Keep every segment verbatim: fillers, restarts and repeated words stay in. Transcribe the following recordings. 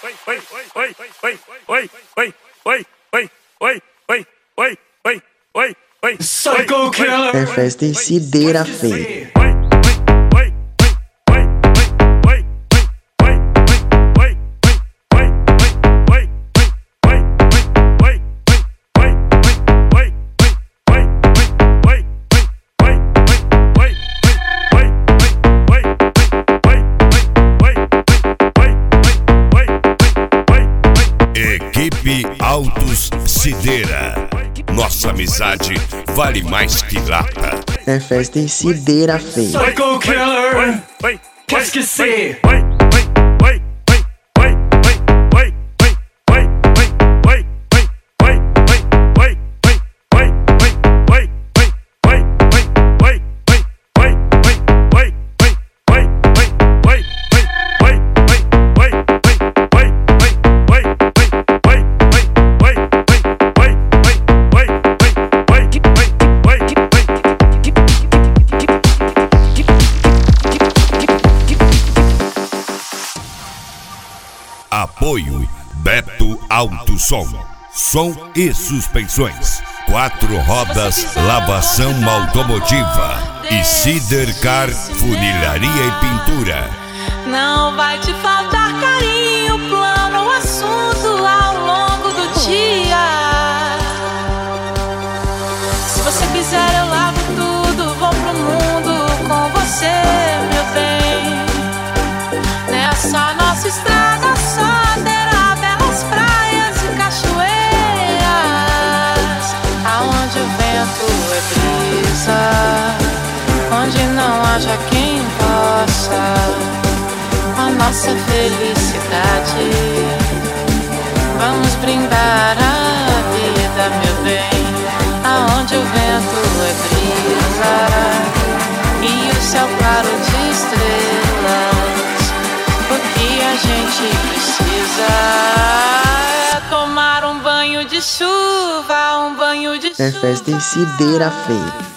Psycho Killer. É festa em Cideira, feio. Equipe Autos Cideira. Nossa amizade vale mais que lata. É festa em Cideira, feio. Psycho Killer. Qu'est-ce que c'est? Apoio Beto Alto Som. Som e suspensões. Quatro rodas, lavação automotiva. E Cidercar, funilaria e pintura. Não vai te faltar carinho, plano ou assunto ao longo do dia. Se você quiser eu lavo tudo, vou pro mundo com você, meu bem. Nessa nossa estrada só terá belas praias e cachoeiras, aonde o vento é brisa, onde não haja quem possa a nossa felicidade. Vamos brindar a vida, meu bem, aonde o vento é brisa e o céu claro de estrelas. O que a gente precisa é tomar um banho de chuva, um banho de chuva. É festa em Cideira, feio.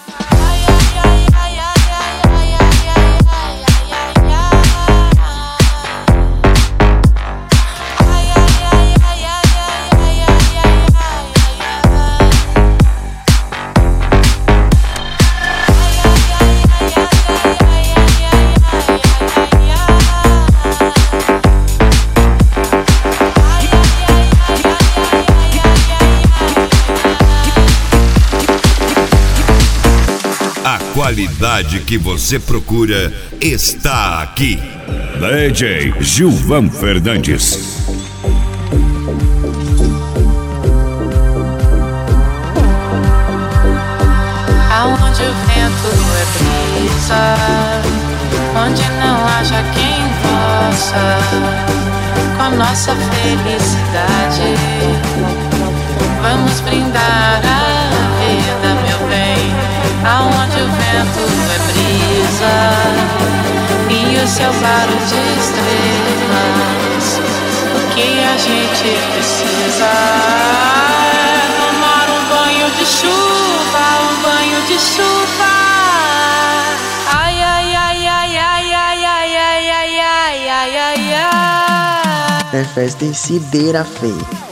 A qualidade que você procura está aqui. D J Gilvan Fernandes. Aonde o vento é brisa, onde não haja quem possa com a nossa felicidade. Vamos brindar a vida, meu bem, aonde o vento é brisa e o céu claro de estrelas. O que a gente precisa é tomar um banho de chuva, um banho de chuva. Ai, ai, ai, ai, ai, ai, ai, ai, ai, ai, ai, ai, ai. É festa em Cideira, feio.